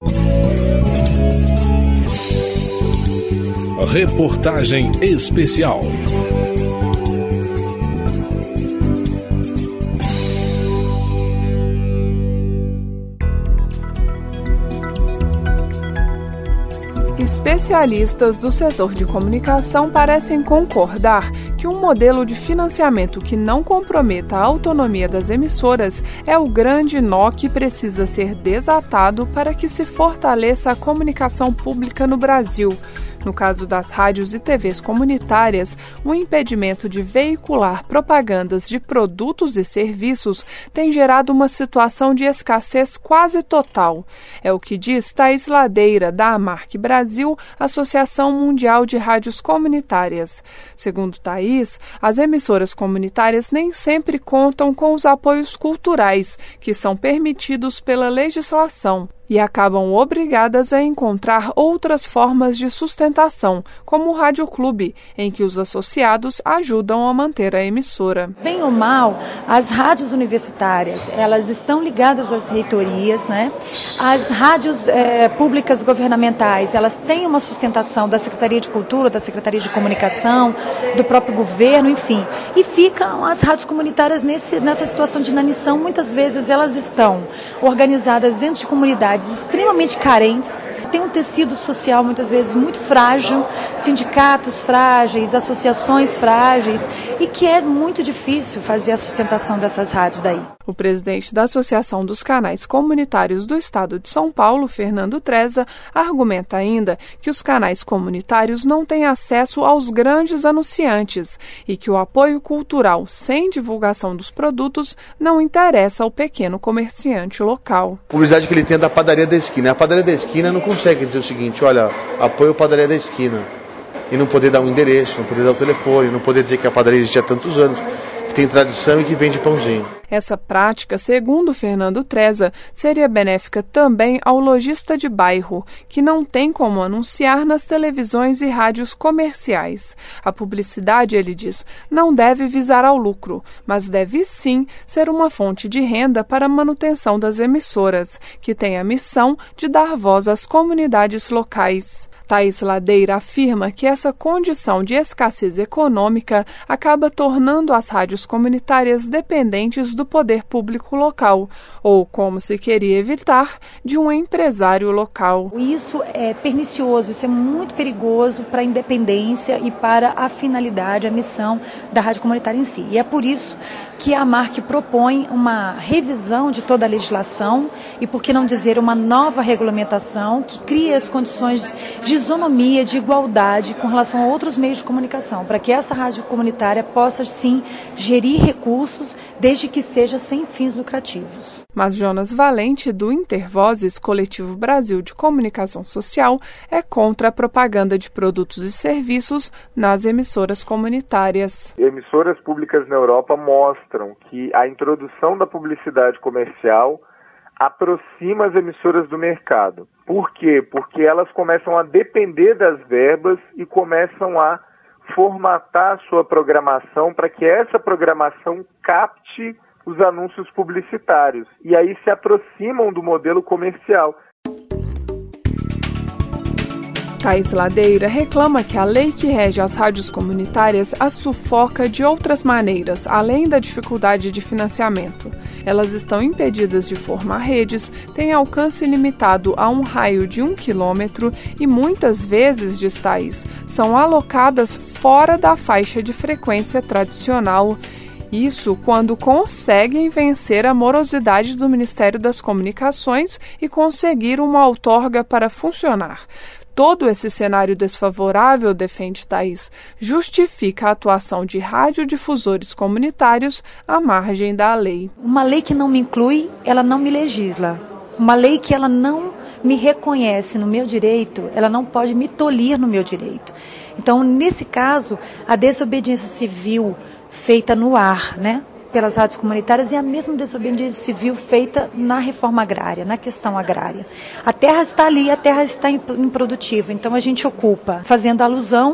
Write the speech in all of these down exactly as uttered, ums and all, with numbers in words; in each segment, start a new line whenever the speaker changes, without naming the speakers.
Reportagem especial.
Especialistas do setor de comunicação parecem concordar que um modelo de financiamento que não comprometa a autonomia das emissoras é o grande nó que precisa ser desatado para que se fortaleça a comunicação pública no Brasil. No caso das rádios e T Vs comunitárias, o impedimento de veicular propagandas de produtos e serviços tem gerado uma situação de escassez quase total. É o que diz Thaís Ladeira, da AMARC Brasil, Associação Mundial de Rádios Comunitárias. Segundo Thaís, as emissoras comunitárias nem sempre contam com os apoios culturais, que são permitidos pela legislação, e acabam obrigadas a encontrar outras formas de sustentação, como o Rádio Clube, em que os associados ajudam a manter a emissora.
Bem ou mal, as rádios universitárias, elas estão ligadas às reitorias, né? As rádios é, públicas governamentais, elas têm uma sustentação da Secretaria de Cultura, da Secretaria de Comunicação, do próprio governo, enfim. E ficam as rádios comunitárias nesse, nessa situação de inanição. Muitas vezes elas estão organizadas dentro de comunidades extremamente carentes, tem um tecido social muitas vezes muito frágil, sindicatos frágeis, associações frágeis, e que é muito difícil fazer a sustentação dessas rádios daí.
O presidente da Associação dos Canais Comunitários do Estado de São Paulo, Fernando Treza, argumenta ainda que os canais comunitários não têm acesso aos grandes anunciantes e que o apoio cultural sem divulgação dos produtos não interessa ao pequeno comerciante local.
A publicidade que ele tem é da padaria da esquina. A padaria da esquina não consegue dizer o seguinte: olha, apoio a padaria da esquina. E não poder dar um endereço, não poder dar o telefone, não poder dizer que a padaria existe há tantos anos, que tem tradição e que vende pãozinho.
Essa prática, segundo Fernando Treza, seria benéfica também ao lojista de bairro, que não tem como anunciar nas televisões e rádios comerciais. A publicidade, ele diz, não deve visar ao lucro, mas deve sim ser uma fonte de renda para a manutenção das emissoras, que tem a missão de dar voz às comunidades locais. Thaís Ladeira afirma que essa condição de escassez econômica acaba tornando as rádios comunitárias dependentes do poder público local, ou, como se queria evitar, de um empresário local.
Isso é pernicioso, isso é muito perigoso para a independência e para a finalidade, a missão da rádio comunitária em si. E é por isso que a AMARC propõe uma revisão de toda a legislação e, por que não dizer, uma nova regulamentação que crie as condições de isonomia, de igualdade com relação a outros meios de comunicação, para que essa rádio comunitária possa, sim, gerir recursos, desde que seja sem fins lucrativos.
Mas Jonas Valente, do Intervozes, Coletivo Brasil de Comunicação Social, é contra a propaganda de produtos e serviços nas emissoras comunitárias.
Emissoras públicas na Europa mostram que a introdução da publicidade comercial aproxima as emissoras do mercado. Por quê? Porque elas começam a depender das verbas e começam a formatar a sua programação para que essa programação capte os anúncios publicitários. E aí se aproximam do modelo comercial.
Thaís Ladeira reclama que a lei que rege as rádios comunitárias as sufoca de outras maneiras, além da dificuldade de financiamento. Elas estão impedidas de formar redes, têm alcance limitado a um raio de um quilômetro e muitas vezes, diz Thaís, são alocadas fora da faixa de frequência tradicional. Isso quando conseguem vencer a morosidade do Ministério das Comunicações e conseguir uma outorga para funcionar. Todo esse cenário desfavorável, defende Thaís, justifica a atuação de radiodifusores comunitários à margem da lei.
Uma lei que não me inclui, ela não me legisla. Uma lei que ela não me reconhece no meu direito, ela não pode me tolir no meu direito. Então, nesse caso, a desobediência civil feita no ar, né, pelas rádios comunitárias, e a mesma desobediência civil feita na reforma agrária, na questão agrária. A terra está ali, a terra está improdutiva, então a gente ocupa, fazendo alusão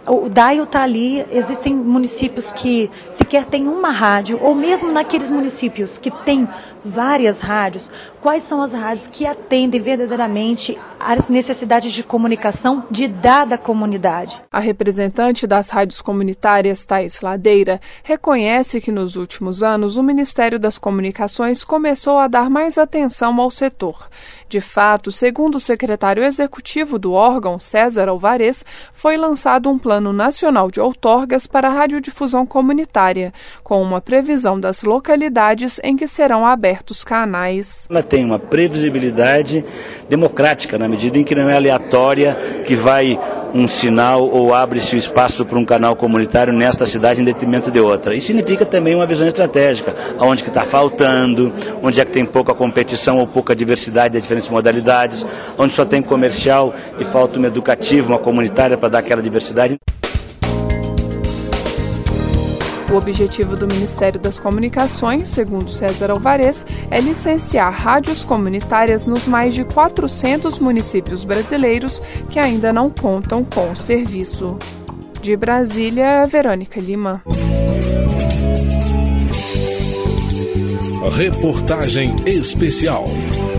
O dial está ali, existem municípios que sequer têm uma rádio, ou mesmo naqueles municípios que têm várias rádios, quais são as rádios que atendem verdadeiramente às necessidades de comunicação de dada comunidade.
A representante das rádios comunitárias, Thaís Ladeira, reconhece que nos últimos anos o Ministério das Comunicações começou a dar mais atenção ao setor. De fato, segundo o secretário executivo do órgão, César Alvarez, foi lançado um Plano Nacional de Outorgas para a Radiodifusão Comunitária, com uma previsão das localidades em que serão abertos canais.
Ela tem uma previsibilidade democrática, na medida em que não é aleatória, que vai um sinal ou abre-se o espaço para um canal comunitário nesta cidade em detrimento de outra. Isso significa também uma visão estratégica, onde que está faltando, onde é que tem pouca competição ou pouca diversidade de diferentes modalidades, onde só tem comercial e falta uma educativa, uma comunitária para dar aquela diversidade.
O objetivo do Ministério das Comunicações, segundo César Alvarez, é licenciar rádios comunitárias nos mais de quatrocentos municípios brasileiros que ainda não contam com o serviço. De Brasília, Verônica Lima.
Reportagem especial.